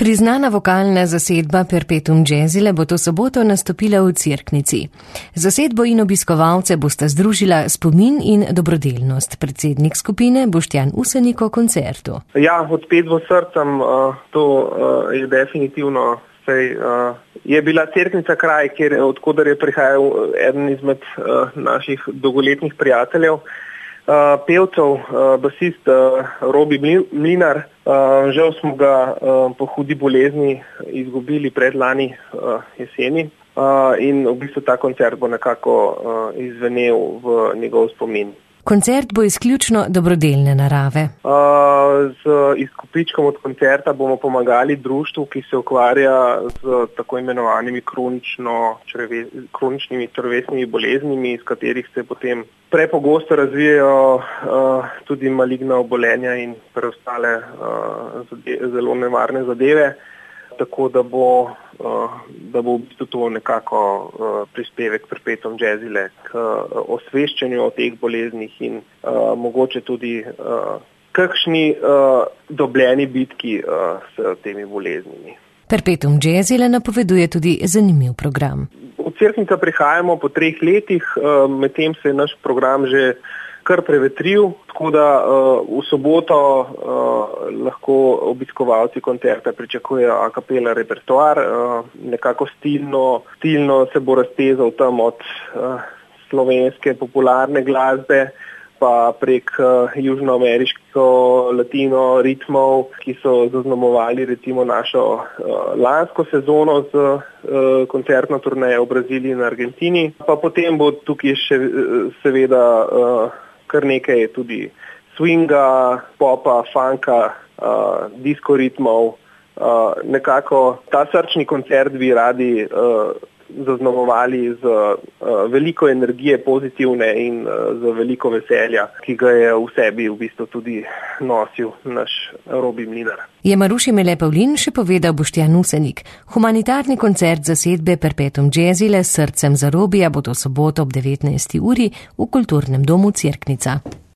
Priznana vokalna zasedba Perpetuum Jazzile bo to soboto nastopila v Cerknici. Zasedbo in obiskovalce bosta združila spomin in dobrodelnost. Predsednik skupine Boštjan Usenik o koncertu. Ja, odpet v srcem, to je definitivno. Je bila Cerknica kraj, odkudar je prihajal eden izmed naših dolgoletnih prijateljev, pevcev, basist Robi Mlinar. Žal smo ga po hudi bolezni izgubili predlani jeseni in v bistvu ta koncert bo nekako izvenel v njegov spomin. Koncert bo izključno dobrodelne narave. Z izkupičkom od koncerta bomo pomagali društvu, ki se ukvarja z tako imenovanimi kroničnimi črevesnimi boleznimi, iz katerih se potem prepogosto razvijajo tudi maligna obolenja in preostale zelo nevarne zadeve. Tako da bo v bistvu to nekako prispevek Perpetuum Jazzile k osveščanju o teh boleznih in mogoče tudi kakšni dobljeni bitki s temi boleznimi. Perpetuum Jazzile napoveduje tudi zanimiv program. V Cerknico prihajamo po 3 letih, medtem se je naš program že kar prevetril, tako da v soboto lahko obiskovalci koncerta pričakujejo a cappella repertoar, nekako stilno se bo raztezal tam od slovenske popularne glasbe pa prek južnoameriško latino ritmov, ki so zaznamovali recimo našo lansko sezono z koncertno turnejo v Braziliji in Argentini. Pa potem bo tukaj še seveda kar nekaj tudi swinga, popa, funka, disko ritmov. Nekako ta srčni koncert bi radi zaznamovali z veliko energije pozitivne in z veliko veselja, ki ga je v sebi v bistvu tudi nosil naš Robi Mlinar. Je Maruši Mele Pavlin še povedal Boštjan Usenik. Humanitarni koncert zasedbe Perpetuum Jazzile s srcem za Robija bo to soboto ob 19. uri v Kulturnem domu Cerknica.